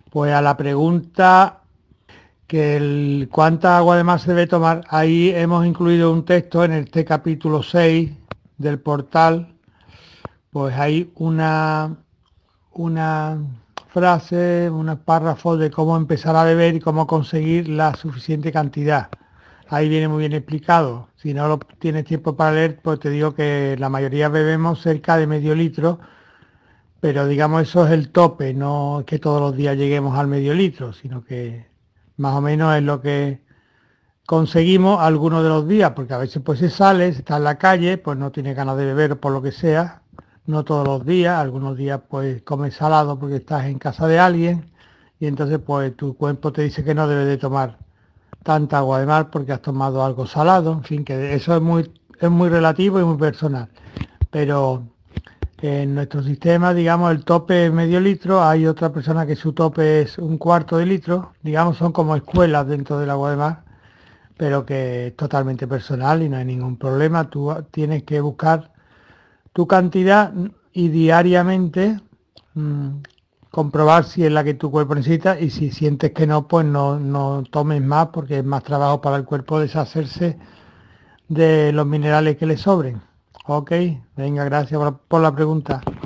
Pues a la pregunta cuánta agua de mar se debe tomar, ahí hemos incluido un texto en este capítulo 6 del portal, pues hay una frase, unos párrafos de cómo empezar a beber y cómo conseguir la suficiente cantidad. Ahí viene muy bien explicado. Si no lo tienes tiempo para leer, pues te digo que la mayoría bebemos cerca de medio litro, pero digamos eso es el tope, no es que todos los días lleguemos al medio litro, sino que más o menos es lo que conseguimos algunos de los días, porque a veces pues se sale, se está en la calle, pues no tiene ganas de beber por lo que sea, no todos los días, algunos días pues comes salado porque estás en casa de alguien y entonces pues tu cuerpo te dice que no debes de tomar tanta agua de mar porque has tomado algo salado, en fin, que eso es muy relativo y muy personal, pero en nuestro sistema, digamos, el tope es medio litro, hay otra persona que su tope es un cuarto de litro, digamos, son como escuelas dentro del agua de mar, pero que es totalmente personal y no hay ningún problema. Tú tienes que buscar tu cantidad y diariamente mmm, comprobar si es la que tu cuerpo necesita y si sientes que no, pues no tomes más porque es más trabajo para el cuerpo deshacerse de los minerales que le sobren. Ok, venga, gracias por la pregunta.